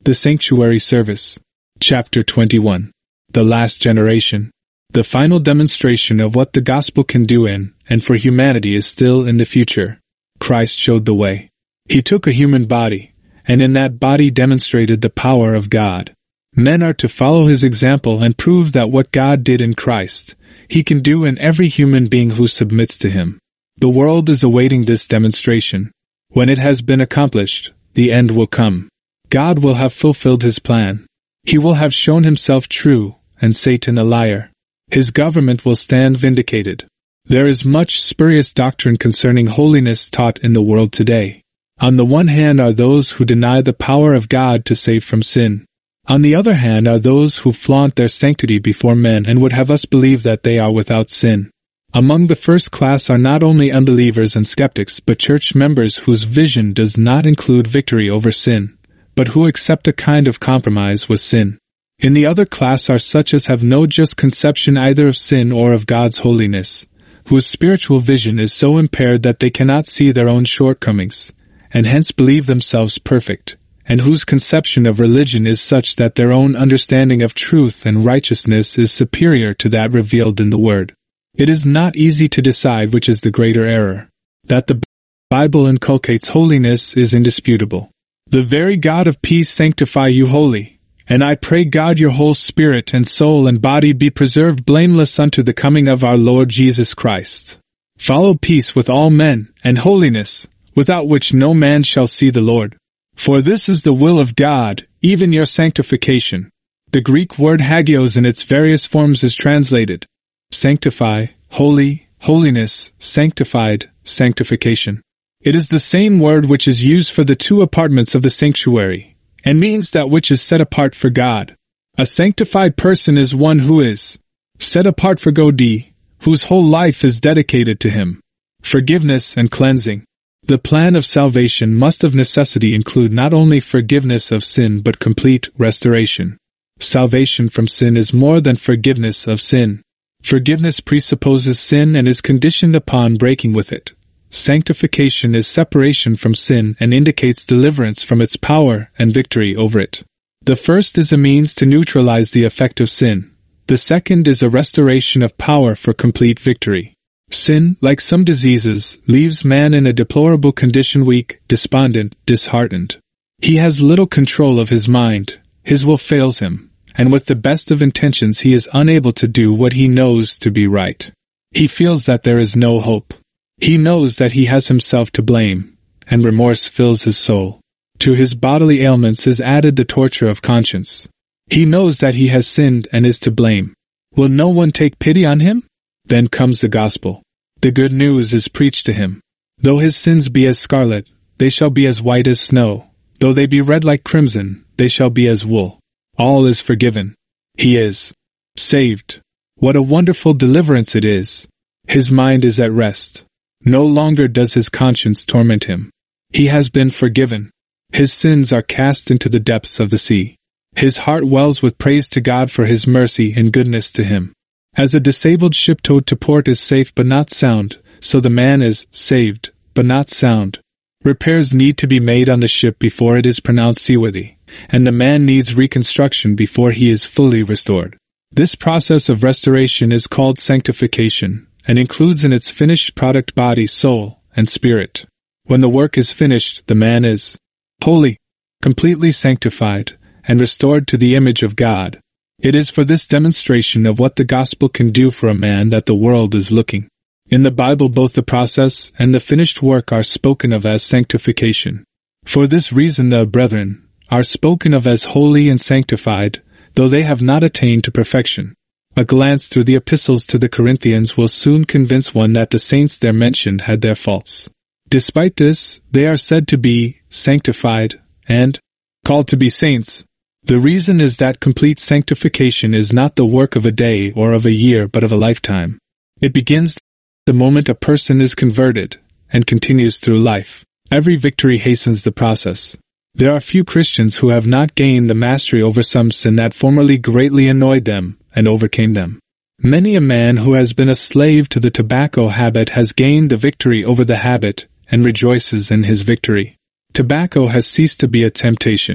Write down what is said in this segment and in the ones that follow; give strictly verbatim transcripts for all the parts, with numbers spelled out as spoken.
The Sanctuary Service. Chapter twenty-one. The Last Generation. The final demonstration of what the gospel can do in and for humanity is still in the future. Christ showed the way. He took a human body, and in that body demonstrated the power of God. Men are to follow his example and prove that what God did in Christ, he can do in every human being who submits to him. The world is awaiting this demonstration. When it has been accomplished, the end will come. God will have fulfilled his plan. He will have shown himself true, and Satan a liar. His government will stand vindicated. There is much spurious doctrine concerning holiness taught in the world today. On the one hand are those who deny the power of God to save from sin. On the other hand are those who flaunt their sanctity before men and would have us believe that they are without sin. Among the first class are not only unbelievers and skeptics but church members whose vision does not include victory over sin, but who accept a kind of compromise with sin. In the other class are such as have no just conception either of sin or of God's holiness, whose spiritual vision is so impaired that they cannot see their own shortcomings, and hence believe themselves perfect, and whose conception of religion is such that their own understanding of truth and righteousness is superior to that revealed in the Word. It is not easy to decide which is the greater error. That the Bible inculcates holiness is indisputable. The very God of peace sanctify you wholly, and I pray God your whole spirit and soul and body be preserved blameless unto the coming of our Lord Jesus Christ. Follow peace with all men, and holiness, without which no man shall see the Lord. For this is the will of God, even your sanctification. The Greek word hagios in its various forms is translated sanctify, holy, holiness, sanctified, sanctification. It is the same word which is used for the two apartments of the sanctuary, and means that which is set apart for God. A sanctified person is one who is set apart for God, whose whole life is dedicated to him. Forgiveness and cleansing. The plan of salvation must of necessity include not only forgiveness of sin but complete restoration. Salvation from sin is more than forgiveness of sin. Forgiveness presupposes sin and is conditioned upon breaking with it. Sanctification is separation from sin and indicates deliverance from its power and victory over it. The first is a means to neutralize the effect of sin. The second is a restoration of power for complete victory. Sin, like some diseases, leaves man in a deplorable condition, weak, despondent, disheartened. He has little control of his mind, his will fails him, and with the best of intentions he is unable to do what he knows to be right. He feels that there is no hope. He knows that he has himself to blame, and remorse fills his soul. To his bodily ailments is added the torture of conscience. He knows that he has sinned and is to blame. Will no one take pity on him? Then comes the gospel. The good news is preached to him. Though his sins be as scarlet, they shall be as white as snow. Though they be red like crimson, they shall be as wool. All is forgiven. He is saved. What a wonderful deliverance it is! His mind is at rest. No longer does his conscience torment him. He has been forgiven. His sins are cast into the depths of the sea. His heart wells with praise to God for his mercy and goodness to him. As a disabled ship towed to port is safe but not sound, so the man is saved, but not sound. Repairs need to be made on the ship before it is pronounced seaworthy, and the man needs reconstruction before he is fully restored. This process of restoration is called sanctification, and includes in its finished product body, soul, and spirit. When the work is finished, the man is holy, completely sanctified, and restored to the image of God. It is for this demonstration of what the gospel can do for a man that the world is looking. In the Bible both the process and the finished work are spoken of as sanctification. For this reason the brethren are spoken of as holy and sanctified, though they have not attained to perfection. A glance through the epistles to the Corinthians will soon convince one that the saints there mentioned had their faults. Despite this, they are said to be sanctified and called to be saints. The reason is that complete sanctification is not the work of a day or of a year but of a lifetime. It begins the moment a person is converted and continues through life. Every victory hastens the process. There are few Christians who have not gained the mastery over some sin that formerly greatly annoyed them and overcame them. Many a man who has been a slave to the tobacco habit has gained the victory over the habit and rejoices in his victory. Tobacco has ceased to be a temptation.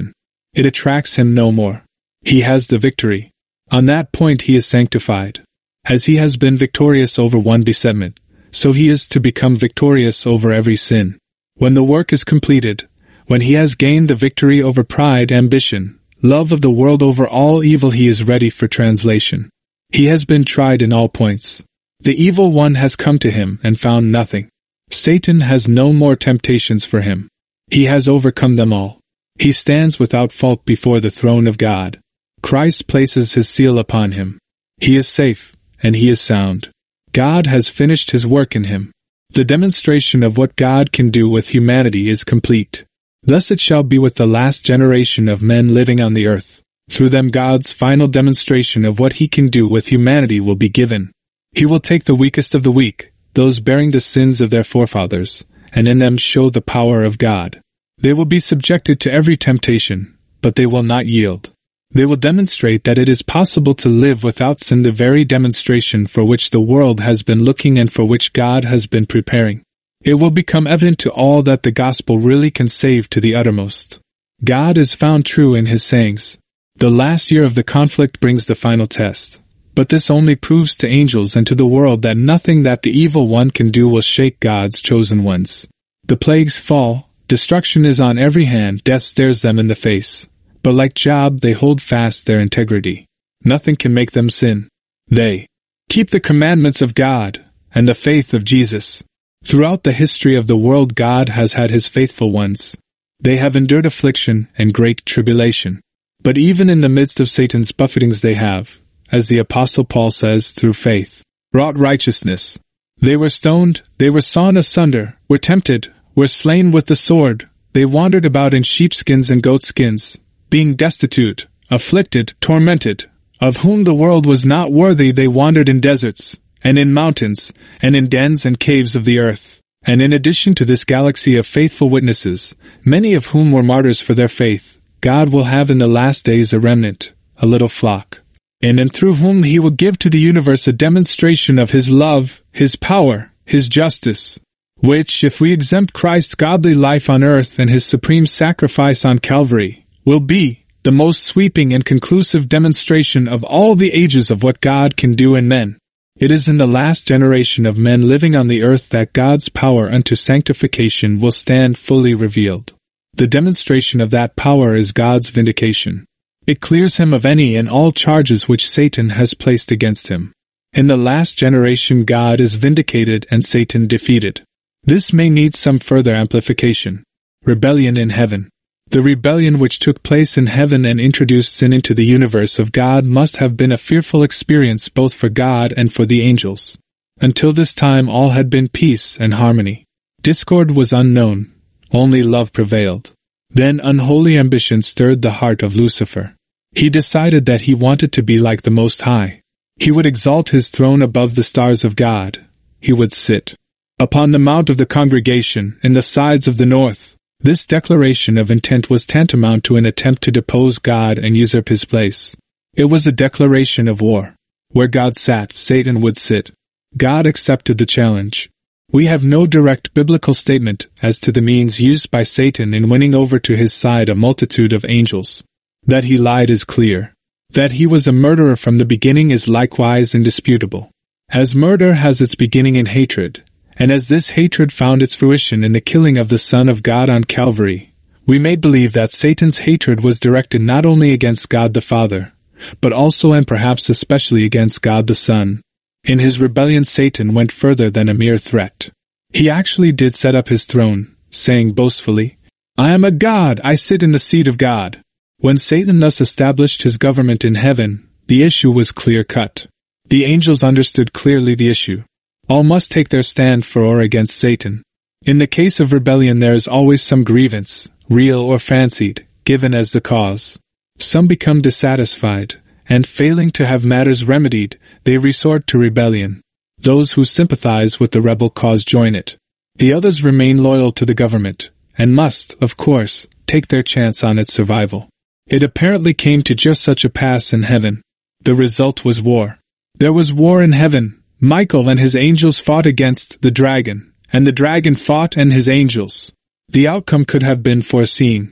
It attracts him no more. He has the victory. On that point he is sanctified. As he has been victorious over one besetment, so he is to become victorious over every sin. When the work is completed, when he has gained the victory over pride, ambition, love of the world, over all evil, he is ready for translation. He has been tried in all points. The evil one has come to him and found nothing. Satan has no more temptations for him. He has overcome them all. He stands without fault before the throne of God. Christ places his seal upon him. He is safe, and he is sound. God has finished his work in him. The demonstration of what God can do with humanity is complete. Thus it shall be with the last generation of men living on the earth. Through them God's final demonstration of what he can do with humanity will be given. He will take the weakest of the weak, those bearing the sins of their forefathers, and in them show the power of God. They will be subjected to every temptation, but they will not yield. They will demonstrate that it is possible to live without sin, the very demonstration for which the world has been looking and for which God has been preparing. It will become evident to all that the gospel really can save to the uttermost. God is found true in his sayings. The last year of the conflict brings the final test. But this only proves to angels and to the world that nothing that the evil one can do will shake God's chosen ones. The plagues fall, destruction is on every hand, death stares them in the face. But like Job, they hold fast their integrity. Nothing can make them sin. They keep the commandments of God and the faith of Jesus. Throughout the history of the world, God has had his faithful ones. They have endured affliction and great tribulation. But even in the midst of Satan's buffetings they have, as the Apostle Paul says, through faith, wrought righteousness. They were stoned, they were sawn asunder, were tempted, were slain with the sword. They wandered about in sheepskins and goatskins, being destitute, afflicted, tormented, of whom the world was not worthy. They wandered in deserts, and in mountains, and in dens and caves of the earth. And in addition to this galaxy of faithful witnesses, many of whom were martyrs for their faith, God will have in the last days a remnant, a little flock, in and through whom he will give to the universe a demonstration of his love, his power, his justice, which, if we exempt Christ's godly life on earth and his supreme sacrifice on Calvary, will be the most sweeping and conclusive demonstration of all the ages of what God can do in men. It is in the last generation of men living on the earth that God's power unto sanctification will stand fully revealed. The demonstration of that power is God's vindication. It clears him of any and all charges which Satan has placed against him. In the last generation God is vindicated and Satan defeated. This may need some further amplification. Rebellion in heaven. The rebellion which took place in heaven and introduced sin into the universe of God must have been a fearful experience both for God and for the angels. Until this time all had been peace and harmony. Discord was unknown. Only love prevailed. Then unholy ambition stirred the heart of Lucifer. He decided that he wanted to be like the Most High. He would exalt his throne above the stars of God. He would sit upon the mount of the congregation in the sides of the north. This declaration of intent was tantamount to an attempt to depose God and usurp his place. It was a declaration of war. Where God sat, Satan would sit. God accepted the challenge. We have no direct biblical statement as to the means used by Satan in winning over to his side a multitude of angels. That he lied is clear. That he was a murderer from the beginning is likewise indisputable. As murder has its beginning in hatred, and as this hatred found its fruition in the killing of the Son of God on Calvary, we may believe that Satan's hatred was directed not only against God the Father, but also and perhaps especially against God the Son. In his rebellion Satan went further than a mere threat. He actually did set up his throne, saying boastfully, "I am a god, I sit in the seat of God." When Satan thus established his government in heaven, the issue was clear-cut. The angels understood clearly the issue. All must take their stand for or against Satan. In the case of rebellion there is always some grievance, real or fancied, given as the cause. Some become dissatisfied, and failing to have matters remedied, they resort to rebellion. Those who sympathize with the rebel cause join it. The others remain loyal to the government, and must, of course, take their chance on its survival. It apparently came to just such a pass in heaven. The result was war. There was war in heaven. Michael and his angels fought against the dragon, and the dragon fought and his angels. The outcome could have been foreseen.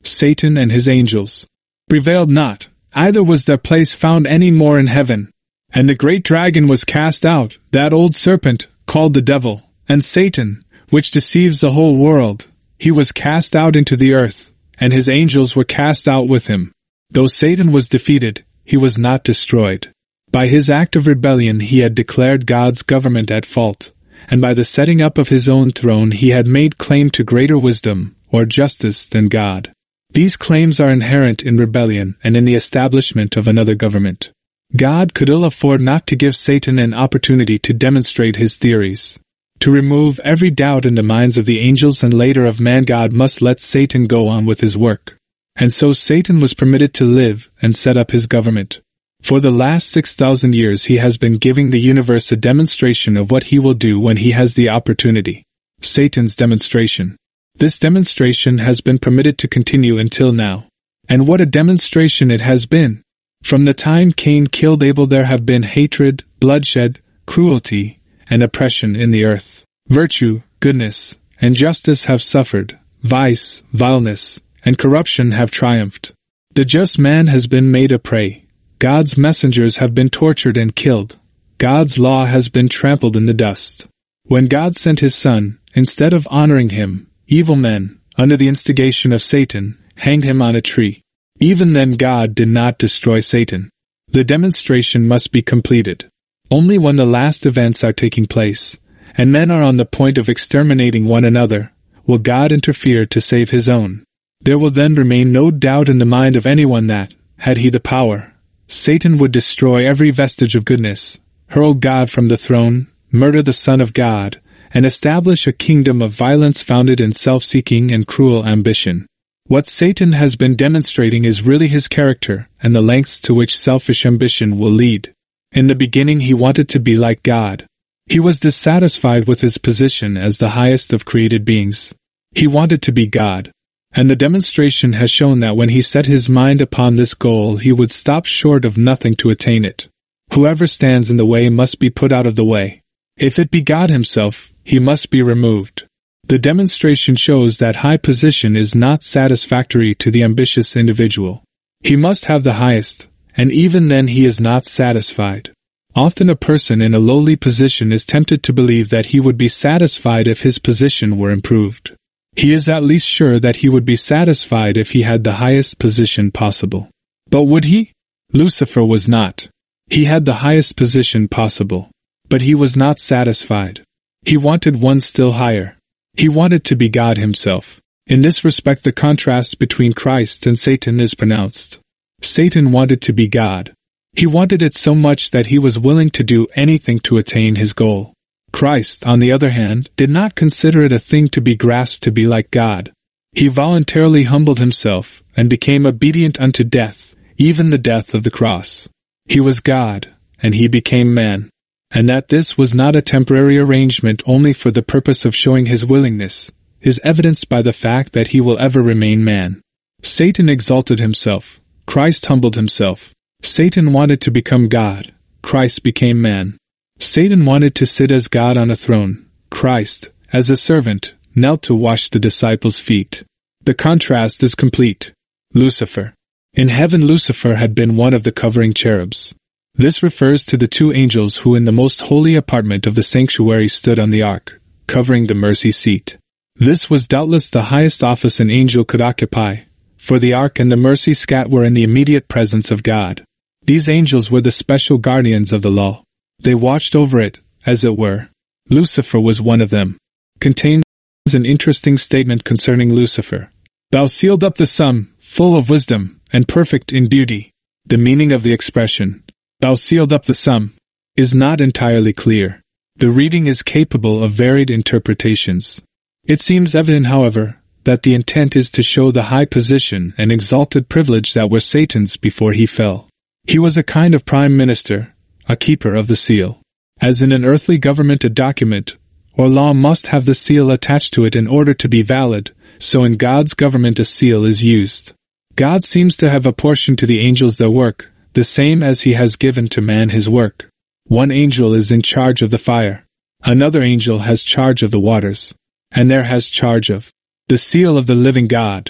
Satan and his angels prevailed not, either was their place found any more in heaven. And the great dragon was cast out, that old serpent, called the devil, and Satan, which deceives the whole world. He was cast out into the earth, and his angels were cast out with him. Though Satan was defeated, he was not destroyed. By his act of rebellion he had declared God's government at fault, and by the setting up of his own throne he had made claim to greater wisdom, or justice, than God. These claims are inherent in rebellion and in the establishment of another government. God could ill afford not to give Satan an opportunity to demonstrate his theories. To remove every doubt in the minds of the angels and later of man, God must let Satan go on with his work. And so Satan was permitted to live and set up his government. For the last six thousand years he has been giving the universe a demonstration of what he will do when he has the opportunity. Satan's demonstration. This demonstration has been permitted to continue until now. And what a demonstration it has been! From the time Cain killed Abel there have been hatred, bloodshed, cruelty, and oppression in the earth. Virtue, goodness, and justice have suffered. Vice, vileness, and corruption have triumphed. The just man has been made a prey. God's messengers have been tortured and killed. God's law has been trampled in the dust. When God sent his Son, instead of honoring him, evil men, under the instigation of Satan, hanged him on a tree. Even then God did not destroy Satan. The demonstration must be completed. Only when the last events are taking place, and men are on the point of exterminating one another, will God interfere to save his own. There will then remain no doubt in the mind of anyone that, had he the power, Satan would destroy every vestige of goodness, hurl God from the throne, murder the Son of God, and establish a kingdom of violence founded in self-seeking and cruel ambition. What Satan has been demonstrating is really his character and the lengths to which selfish ambition will lead. In the beginning he wanted to be like God. He was dissatisfied with his position as the highest of created beings. He wanted to be God. And the demonstration has shown that when he set his mind upon this goal he would stop short of nothing to attain it. Whoever stands in the way must be put out of the way. If it be God himself, he must be removed. The demonstration shows that high position is not satisfactory to the ambitious individual. He must have the highest, and even then he is not satisfied. Often a person in a lowly position is tempted to believe that he would be satisfied if his position were improved. He is at least sure that he would be satisfied if he had the highest position possible. But would he? Lucifer was not. He had the highest position possible. But he was not satisfied. He wanted one still higher. He wanted to be God himself. In this respect the contrast between Christ and Satan is pronounced. Satan wanted to be God. He wanted it so much that he was willing to do anything to attain his goal. Christ, on the other hand, did not consider it a thing to be grasped to be like God. He voluntarily humbled himself and became obedient unto death, even the death of the cross. He was God, and he became man. And that this was not a temporary arrangement only for the purpose of showing his willingness, is evidenced by the fact that he will ever remain man. Satan exalted himself. Christ humbled himself. Satan wanted to become God. Christ became man. Satan wanted to sit as God on a throne. Christ, as a servant, knelt to wash the disciples' feet. The contrast is complete. Lucifer. In heaven Lucifer had been one of the covering cherubs. This refers to the two angels who in the most holy apartment of the sanctuary stood on the ark, covering the mercy seat. This was doubtless the highest office an angel could occupy, for the ark and the mercy seat were in the immediate presence of God. These angels were the special guardians of the law. They watched over it, as it were. Lucifer was one of them. Contains an interesting statement concerning Lucifer. Thou sealed up the sum, full of wisdom, and perfect in beauty. The meaning of the expression, thou sealed up the sum, is not entirely clear. The reading is capable of varied interpretations. It seems evident, however, that the intent is to show the high position and exalted privilege that were Satan's before he fell. He was a kind of prime minister, a keeper of the seal. As in an earthly government a document or law must have the seal attached to it in order to be valid, so in God's government a seal is used. God seems to have apportioned to the angels their work, the same as he has given to man his work. One angel is in charge of the fire. Another angel has charge of the waters. And there has charge of the seal of the living God.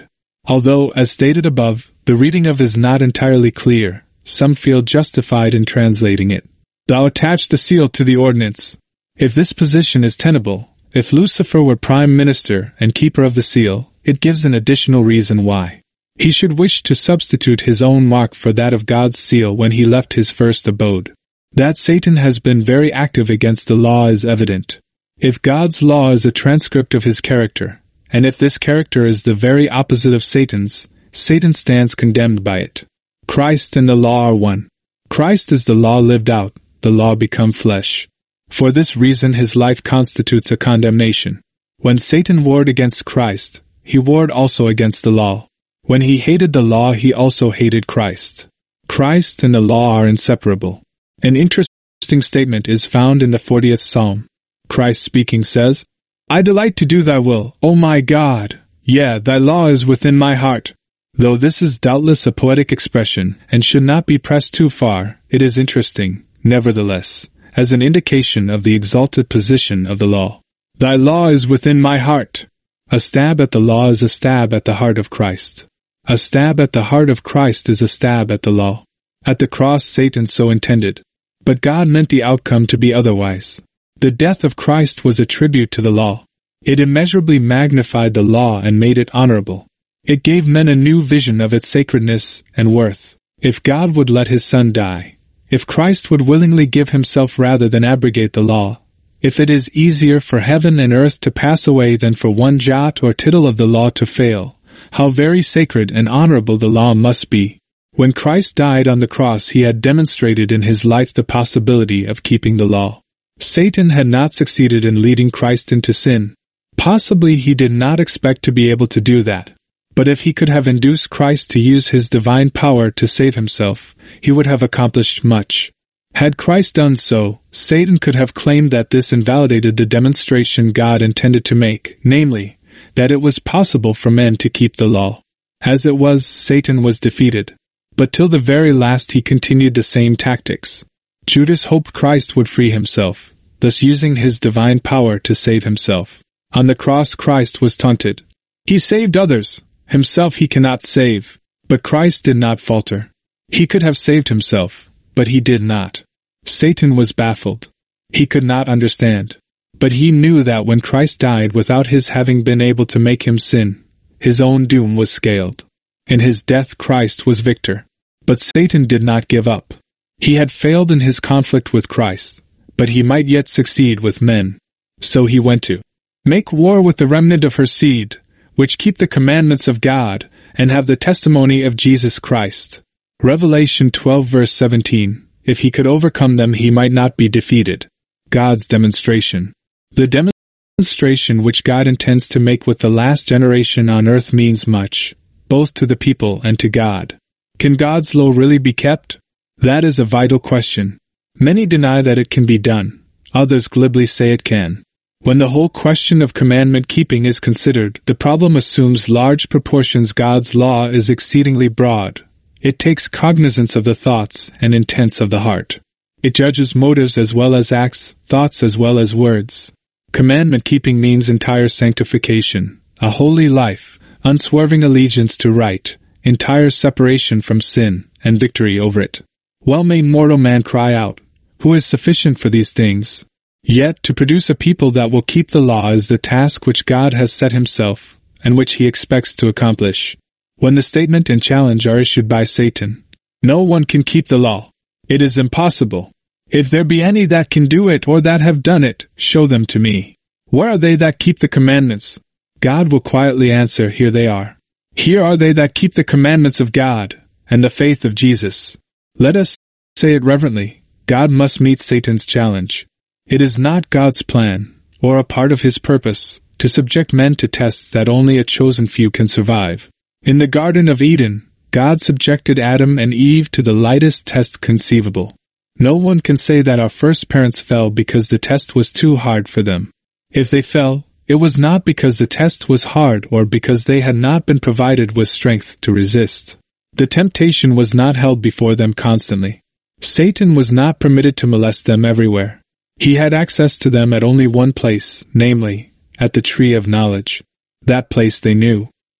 Although, as stated above, the reading of is not entirely clear, some feel justified in translating it. Thou attach the seal to the ordinance. If this position is tenable, if Lucifer were prime minister and keeper of the seal, it gives an additional reason why he should wish to substitute his own mark for that of God's seal when he left his first abode. That Satan has been very active against the law is evident. If God's law is a transcript of his character, and if this character is the very opposite of Satan's, Satan stands condemned by it. Christ and the law are one. Christ is the law lived out, the law become flesh. For this reason his life constitutes a condemnation. When Satan warred against Christ, he warred also against the law. When he hated the law, he also hated Christ. Christ and the law are inseparable. An interesting statement is found in the fortieth Psalm. Christ speaking says, I delight to do thy will, O my God. Yea, thy law is within my heart. Though this is doubtless a poetic expression and should not be pressed too far, it is interesting, nevertheless, as an indication of the exalted position of the law. Thy law is within my heart. A stab at the law is a stab at the heart of Christ. A stab at the heart of Christ is a stab at the law. At the cross Satan so intended. But God meant the outcome to be otherwise. The death of Christ was a tribute to the law. It immeasurably magnified the law and made it honorable. It gave men a new vision of its sacredness and worth. If God would let his Son die, if Christ would willingly give himself rather than abrogate the law, if it is easier for heaven and earth to pass away than for one jot or tittle of the law to fail, how very sacred and honorable the law must be. When Christ died on the cross, he had demonstrated in his life the possibility of keeping the law. Satan had not succeeded in leading Christ into sin. Possibly he did not expect to be able to do that. But if he could have induced Christ to use his divine power to save himself, he would have accomplished much. Had Christ done so, Satan could have claimed that this invalidated the demonstration God intended to make, namely, that it was possible for men to keep the law. As it was, Satan was defeated. But till the very last he continued the same tactics. Judas hoped Christ would free himself, thus using his divine power to save himself. On the cross Christ was taunted. He saved others. Himself he cannot save. But Christ did not falter. He could have saved himself, but he did not. Satan was baffled. He could not understand. But he knew that when Christ died without his having been able to make him sin, his own doom was scaled. In his death Christ was victor. But Satan did not give up. He had failed in his conflict with Christ, but he might yet succeed with men. So he went to make war with the remnant of her seed, which keep the commandments of God, and have the testimony of Jesus Christ. Revelation twelve verse seventeen. If he could overcome them, he might not be defeated. God's demonstration. The demonstration which God intends to make with the last generation on earth means much, both to the people and to God. Can God's law really be kept? That is a vital question. Many deny that it can be done. Others glibly say it can. When the whole question of commandment keeping is considered, the problem assumes large proportions. God's law is exceedingly broad. It takes cognizance of the thoughts and intents of the heart. It judges motives as well as acts, thoughts as well as words. Commandment keeping means entire sanctification, a holy life, unswerving allegiance to right, entire separation from sin, and victory over it. Well may mortal man cry out, who is sufficient for these things? Yet to produce a people that will keep the law is the task which God has set himself, and which he expects to accomplish. When the statement and challenge are issued by Satan, no one can keep the law. It is impossible. If there be any that can do it or that have done it, show them to me. Where are they that keep the commandments? God will quietly answer, here they are. Here are they that keep the commandments of God, and the faith of Jesus. Let us say it reverently, God must meet Satan's challenge. It is not God's plan, or a part of his purpose, to subject men to tests that only a chosen few can survive. In the Garden of Eden, God subjected Adam and Eve to the lightest test conceivable. No one can say that our first parents fell because the test was too hard for them. If they fell, it was not because the test was hard or because they had not been provided with strength to resist. The temptation was not held before them constantly. Satan was not permitted to molest them everywhere. He had access to them at only one place, namely, at the tree of knowledge. That place they knew.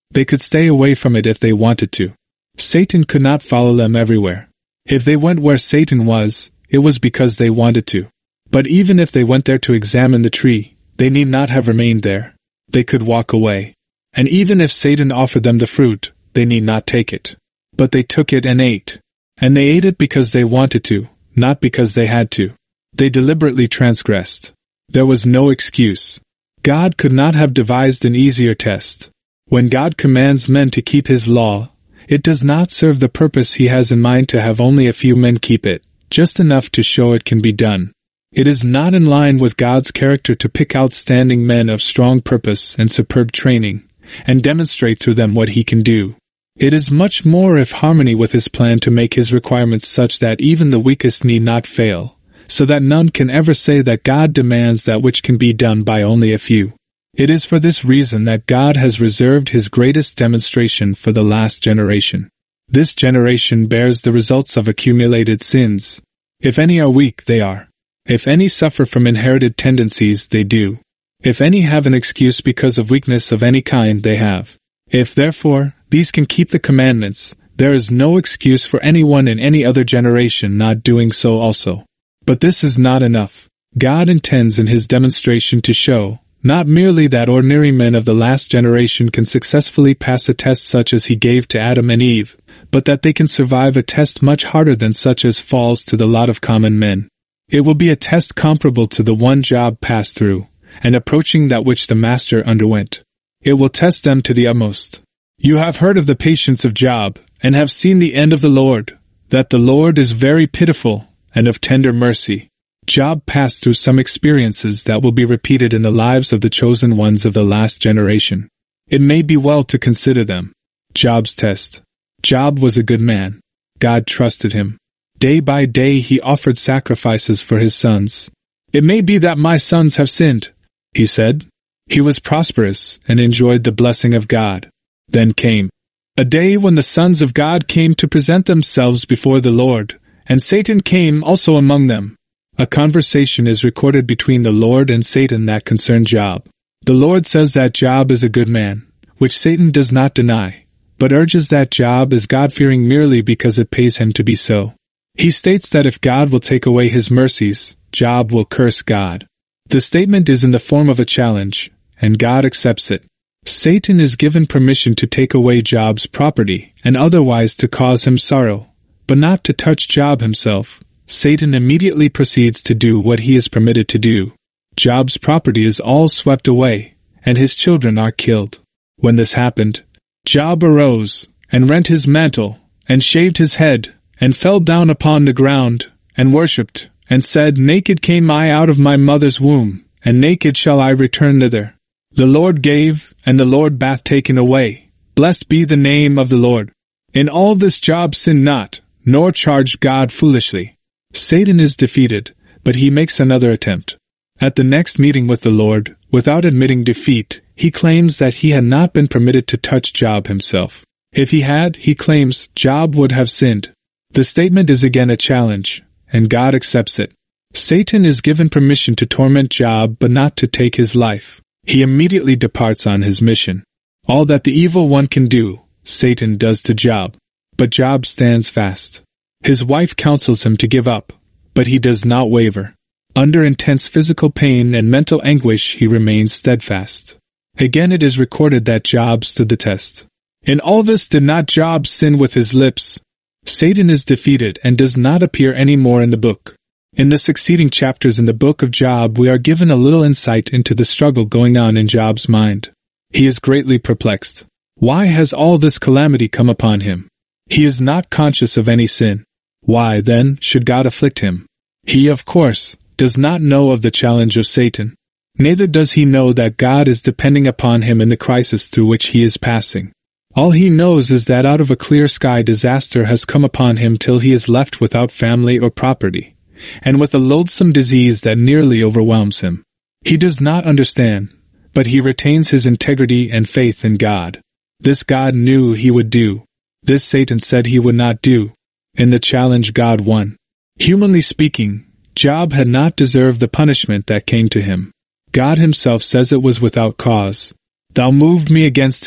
They could stay away from it if they wanted to. Satan could not follow them everywhere. If they went where Satan was, it was because they wanted to. But even if they went there to examine the tree, they need not have remained there. They could walk away. And even if Satan offered them the fruit, they need not take it. But they took it and ate. And they ate it because they wanted to, not because they had to. They deliberately transgressed. There was no excuse. God could not have devised an easier test. When God commands men to keep His law, it does not serve the purpose He has in mind to have only a few men keep it, just enough to show it can be done. It is not in line with God's character to pick outstanding men of strong purpose and superb training, and demonstrate through them what He can do. It is much more in harmony with His plan to make His requirements such that even the weakest need not fail, so that none can ever say that God demands that which can be done by only a few. It is for this reason that God has reserved His greatest demonstration for the last generation. This generation bears the results of accumulated sins. If any are weak, they are. If any suffer from inherited tendencies, they do. If any have an excuse because of weakness of any kind, they have. If, therefore, these can keep the commandments, there is no excuse for anyone in any other generation not doing so also. But this is not enough. God intends in His demonstration to show, not merely that ordinary men of the last generation can successfully pass a test such as He gave to Adam and Eve, but that they can survive a test much harder than such as falls to the lot of common men. It will be a test comparable to the one Job passed through, and approaching that which the Master underwent. It will test them to the utmost. You have heard of the patience of Job, and have seen the end of the Lord, that the Lord is very pitiful, and of tender mercy. Job passed through some experiences that will be repeated in the lives of the chosen ones of the last generation. It may be well to consider them. Job's test. Job was a good man. God trusted him. Day by day he offered sacrifices for his sons. It may be that my sons have sinned, he said. He was prosperous and enjoyed the blessing of God. Then came a day when the sons of God came to present themselves before the Lord, and Satan came also among them. A conversation is recorded between the Lord and Satan that concerned Job. The Lord says that Job is a good man, which Satan does not deny, but urges that Job is God-fearing merely because it pays him to be so. He states that if God will take away His mercies, Job will curse God. The statement is in the form of a challenge, and God accepts it. Satan is given permission to take away Job's property and otherwise to cause him sorrow, but not to touch Job himself. Satan immediately proceeds to do what he is permitted to do. Job's property is all swept away, and his children are killed. When this happened, Job arose, and rent his mantle, and shaved his head, and fell down upon the ground, and worshipped, and said, Naked came I out of my mother's womb, and naked shall I return thither. The Lord gave, and the Lord bath taken away. Blessed be the name of the Lord. In all this Job sinned not, nor charged God foolishly. Satan is defeated, but he makes another attempt. At the next meeting with the Lord, without admitting defeat, he claims that he had not been permitted to touch Job himself. If he had, he claims, Job would have sinned. The statement is again a challenge, and God accepts it. Satan is given permission to torment Job but not to take his life. He immediately departs on his mission. All that the evil one can do, Satan does to Job. But Job stands fast. His wife counsels him to give up, but he does not waver. Under intense physical pain and mental anguish he remains steadfast. Again it is recorded that Job stood the test. In all this did not Job sin with his lips. Satan is defeated and does not appear any more in the book. In the succeeding chapters in the book of Job we are given a little insight into the struggle going on in Job's mind. He is greatly perplexed. Why has all this calamity come upon him? He is not conscious of any sin. Why, then, should God afflict him? He, of course, does not know of the challenge of Satan. Neither does he know that God is depending upon him in the crisis through which he is passing. All he knows is that out of a clear sky disaster has come upon him till he is left without family or property, and with a loathsome disease that nearly overwhelms him. He does not understand, but he retains his integrity and faith in God. This God knew he would do. This Satan said he would not do. In the challenge God won. Humanly speaking, Job had not deserved the punishment that came to him. God himself says it was without cause. Thou moved me against him,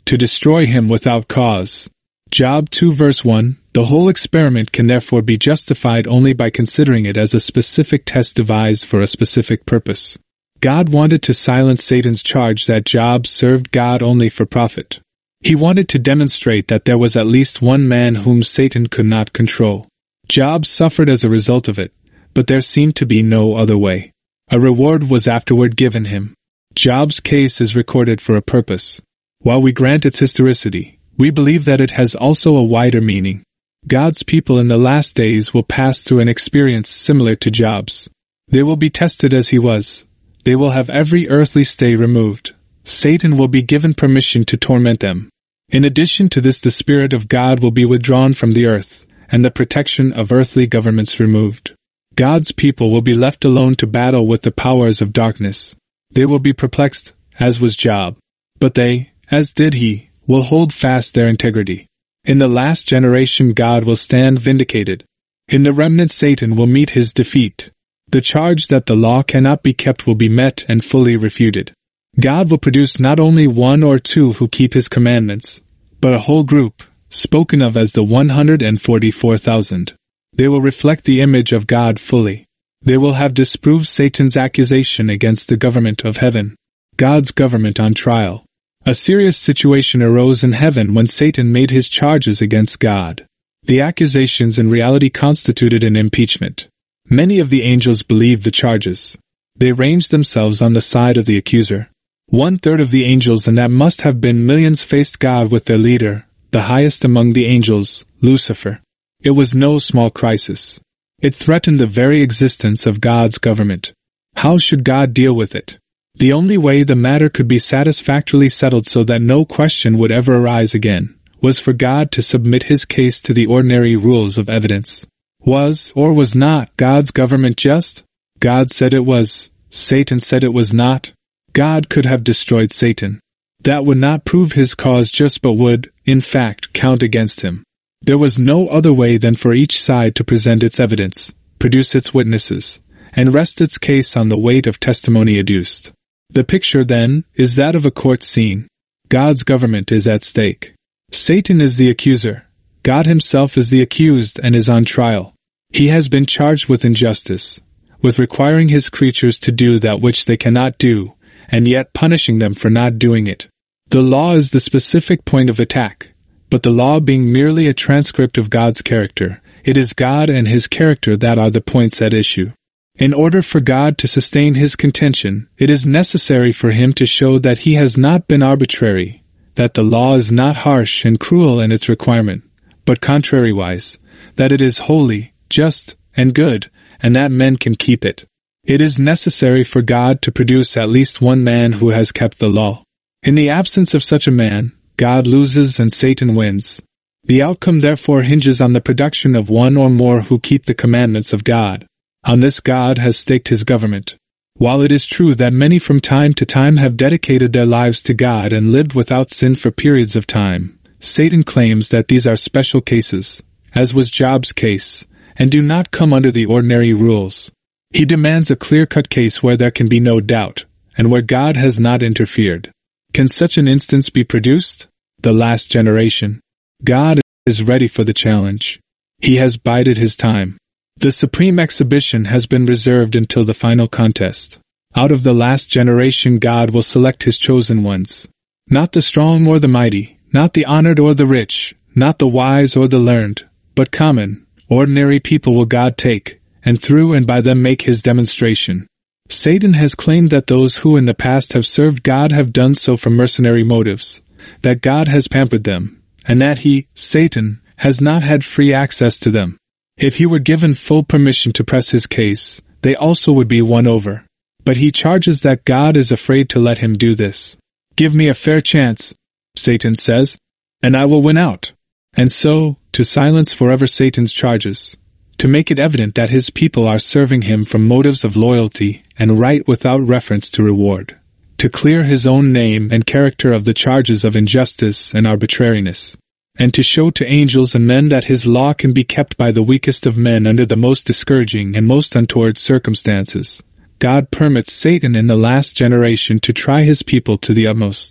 to destroy him without cause. Job two verse one, the whole experiment can therefore be justified only by considering it as a specific test devised for a specific purpose. God wanted to silence Satan's charge that Job served God only for profit. He wanted to demonstrate that there was at least one man whom Satan could not control. Job suffered as a result of it, but there seemed to be no other way. A reward was afterward given him. Job's case is recorded for a purpose. While we grant its historicity, we believe that it has also a wider meaning. God's people in the last days will pass through an experience similar to Job's. They will be tested as he was. They will have every earthly stay removed. Satan will be given permission to torment them. In addition to this, the Spirit of God will be withdrawn from the earth, and the protection of earthly governments removed. God's people will be left alone to battle with the powers of darkness. They will be perplexed, as was Job. But they, as did he, will hold fast their integrity. In the last generation God will stand vindicated. In the remnant Satan will meet his defeat. The charge that the law cannot be kept will be met and fully refuted. God will produce not only one or two who keep his commandments, but a whole group, spoken of as the one hundred forty-four thousand. They will reflect the image of God fully. They will have disproved Satan's accusation against the government of heaven. God's government on trial. A serious situation arose in heaven when Satan made his charges against God. The accusations in reality constituted an impeachment. Many of the angels believed the charges. They ranged themselves on the side of the accuser. One-third of the angels, and that must have been millions, faced God with their leader, the highest among the angels, Lucifer. It was no small crisis. It threatened the very existence of God's government. How should God deal with it? The only way the matter could be satisfactorily settled so that no question would ever arise again, was for God to submit his case to the ordinary rules of evidence. Was, or was not, God's government just? God said it was. Satan said it was not. God could have destroyed Satan. That would not prove his cause just, but would, in fact, count against him. There was no other way than for each side to present its evidence, produce its witnesses, and rest its case on the weight of testimony adduced. The picture, then, is that of a court scene. God's government is at stake. Satan is the accuser. God himself is the accused and is on trial. He has been charged with injustice, with requiring his creatures to do that which they cannot do, and yet punishing them for not doing it. The law is the specific point of attack, but the law being merely a transcript of God's character, it is God and his character that are the points at issue. In order for God to sustain his contention, it is necessary for him to show that he has not been arbitrary, that the law is not harsh and cruel in its requirement, but contrariwise, that it is holy, just, and good, and that men can keep it. It is necessary for God to produce at least one man who has kept the law. In the absence of such a man, God loses and Satan wins. The outcome therefore hinges on the production of one or more who keep the commandments of God. On this God has staked his government. While it is true that many from time to time have dedicated their lives to God and lived without sin for periods of time, Satan claims that these are special cases, as was Job's case, and do not come under the ordinary rules. He demands a clear-cut case where there can be no doubt, and where God has not interfered. Can such an instance be produced? The last generation. God is ready for the challenge. He has bided his time. The supreme exhibition has been reserved until the final contest. Out of the last generation God will select his chosen ones. Not the strong or the mighty, not the honored or the rich, not the wise or the learned, but common, ordinary people will God take, and through and by them make his demonstration. Satan has claimed that those who in the past have served God have done so from mercenary motives, that God has pampered them, and that he, Satan, has not had free access to them. If he were given full permission to press his case, they also would be won over. But he charges that God is afraid to let him do this. Give me a fair chance, Satan says, and I will win out. And so, to silence forever Satan's charges, to make it evident that his people are serving him from motives of loyalty and right without reference to reward, to clear his own name and character of the charges of injustice and arbitrariness, and to show to angels and men that his law can be kept by the weakest of men under the most discouraging and most untoward circumstances, God permits Satan in the last generation to try his people to the utmost.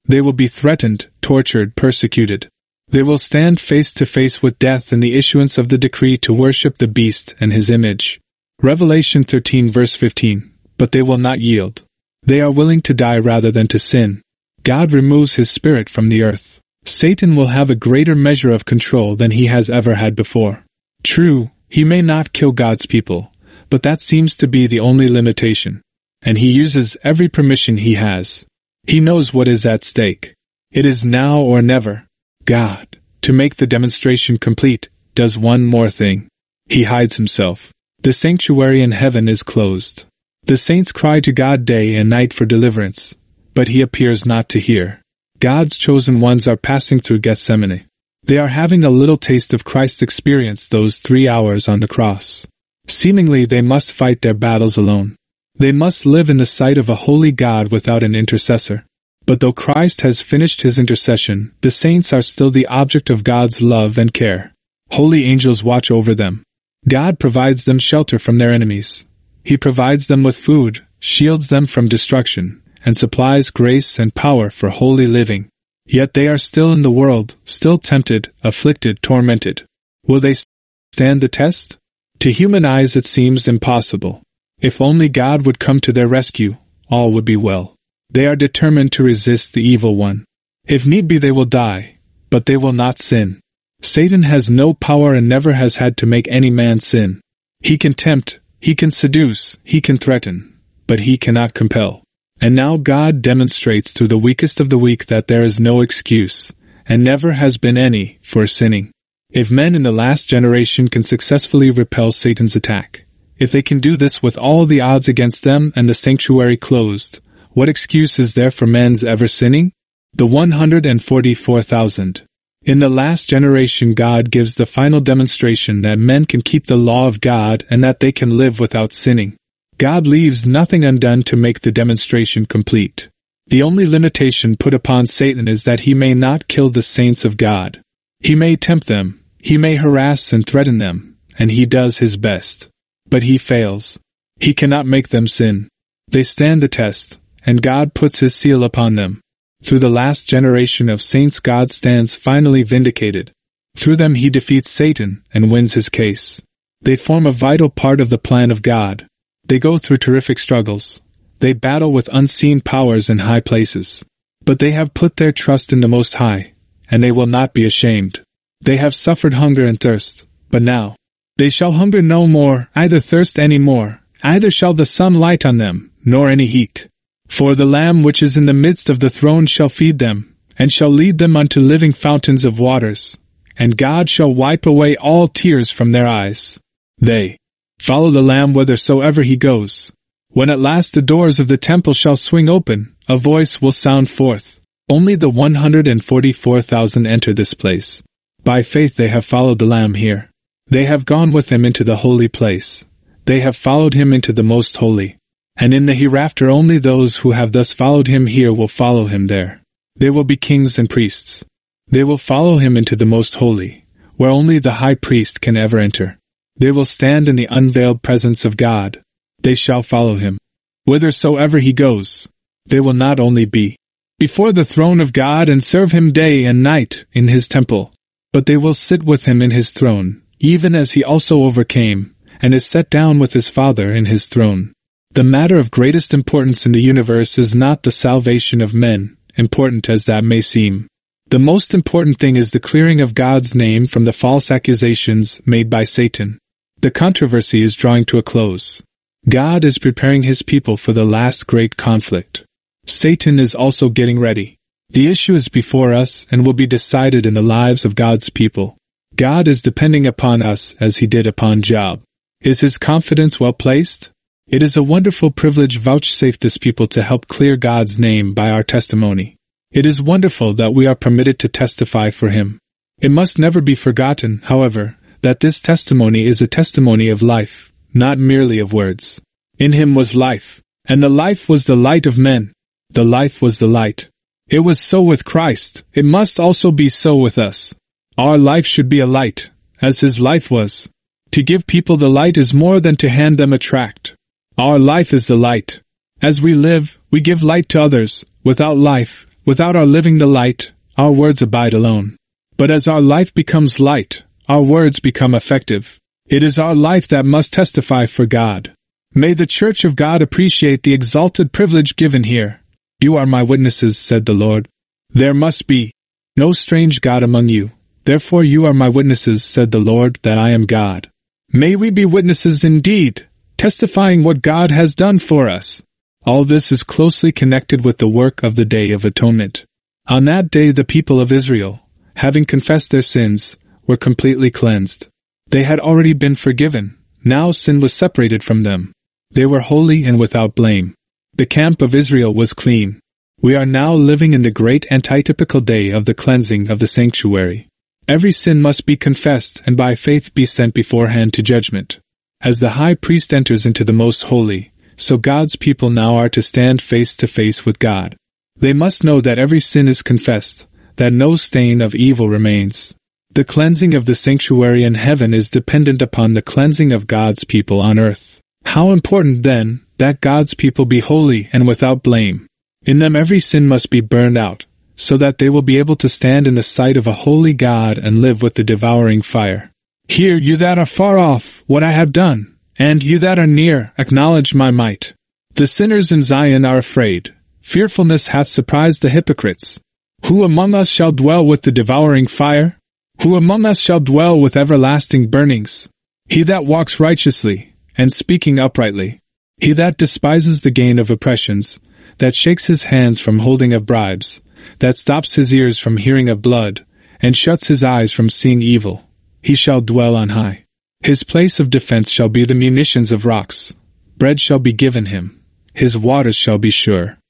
They will be threatened, tortured, persecuted. They will stand face to face with death in the issuance of the decree to worship the beast and his image. Revelation thirteen verse fifteen. But they will not yield. They are willing to die rather than to sin. God removes his spirit from the earth. Satan will have a greater measure of control than he has ever had before. True, he may not kill God's people, but that seems to be the only limitation. And he uses every permission he has. He knows what is at stake. It is now or never. God, to make the demonstration complete, does one more thing. He hides himself. The sanctuary in heaven is closed. The saints cry to God day and night for deliverance, but he appears not to hear. God's chosen ones are passing through Gethsemane. They are having a little taste of Christ's experience those three hours on the cross. Seemingly they must fight their battles alone. They must live in the sight of a holy God without an intercessor. But though Christ has finished his intercession, the saints are still the object of God's love and care. Holy angels watch over them. God provides them shelter from their enemies. He provides them with food, shields them from destruction, and supplies grace and power for holy living. Yet they are still in the world, still tempted, afflicted, tormented. Will they stand the test? To human eyes it seems impossible. If only God would come to their rescue, all would be well. They are determined to resist the evil one. If need be they will die, but they will not sin. Satan has no power and never has had to make any man sin. He can tempt, he can seduce, he can threaten, but he cannot compel. And now God demonstrates through the weakest of the weak that there is no excuse, and never has been any, for sinning. If men in the last generation can successfully repel Satan's attack, if they can do this with all the odds against them and the sanctuary closed, what excuse is there for men's ever sinning? The one hundred forty-four thousand. In the last generation God gives the final demonstration that men can keep the law of God and that they can live without sinning. God leaves nothing undone to make the demonstration complete. The only limitation put upon Satan is that he may not kill the saints of God. He may tempt them, he may harass and threaten them, and he does his best. But he fails. He cannot make them sin. They stand the test, and God puts his seal upon them. Through the last generation of saints God stands finally vindicated. Through them he defeats Satan and wins his case. They form a vital part of the plan of God. They go through terrific struggles. They battle with unseen powers in high places. But they have put their trust in the Most High, and they will not be ashamed. They have suffered hunger and thirst, but now they shall hunger no more, either thirst any more, either shall the sun light on them, nor any heat. For the Lamb which is in the midst of the throne shall feed them, and shall lead them unto living fountains of waters, and God shall wipe away all tears from their eyes. They follow the Lamb whithersoever he goes. When at last the doors of the temple shall swing open, a voice will sound forth. Only the one hundred forty-four thousand enter this place. By faith they have followed the Lamb here. They have gone with him into the holy place. They have followed him into the most holy. And in the hereafter only those who have thus followed him here will follow him there. They will be kings and priests. They will follow him into the most holy, where only the high priest can ever enter. They will stand in the unveiled presence of God. They shall follow him whithersoever he goes. They will not only be before the throne of God and serve him day and night in his temple, but they will sit with him in his throne, even as he also overcame, and is set down with his Father in his throne. The matter of greatest importance in the universe is not the salvation of men, important as that may seem. The most important thing is the clearing of God's name from the false accusations made by Satan. The controversy is drawing to a close. God is preparing his people for the last great conflict. Satan is also getting ready. The issue is before us and will be decided in the lives of God's people. God is depending upon us as he did upon Job. Is his confidence well placed? It is a wonderful privilege vouchsafed this people to help clear God's name by our testimony. It is wonderful that we are permitted to testify for him. It must never be forgotten, however, that this testimony is a testimony of life, not merely of words. In him was life, and the life was the light of men. The life was the light. It was so with Christ. It must also be so with us. Our life should be a light, as his life was. To give people the light is more than to hand them a tract. Our life is the light. As we live, we give light to others. Without life, Without our living the light, our words abide alone. But as our life becomes light, our words become effective. It is our life that must testify for God. May the Church of God appreciate the exalted privilege given here. You are my witnesses, said the Lord. There must be no strange God among you. Therefore you are my witnesses, said the Lord, that I am God. May we be witnesses indeed, testifying what God has done for us. All this is closely connected with the work of the Day of Atonement. On that day the people of Israel, having confessed their sins, were completely cleansed. They had already been forgiven. Now sin was separated from them. They were holy and without blame. The camp of Israel was clean. We are now living in the great antitypical day of the cleansing of the sanctuary. Every sin must be confessed and by faith be sent beforehand to judgment. As the high priest enters into the most holy, so God's people now are to stand face to face with God. They must know that every sin is confessed, that no stain of evil remains. The cleansing of the sanctuary in heaven is dependent upon the cleansing of God's people on earth. How important, then, that God's people be holy and without blame. In them every sin must be burned out, so that they will be able to stand in the sight of a holy God and live with the devouring fire. Hear, you that are far off, what I have done, and you that are near, acknowledge my might. The sinners in Zion are afraid. Fearfulness hath surprised the hypocrites. Who among us shall dwell with the devouring fire? Who among us shall dwell with everlasting burnings? He that walks righteously, and speaking uprightly. He that despises the gain of oppressions, that shakes his hands from holding of bribes, that stops his ears from hearing of blood, and shuts his eyes from seeing evil. He shall dwell on high. His place of defense shall be the munitions of rocks. Bread shall be given him. His waters shall be sure.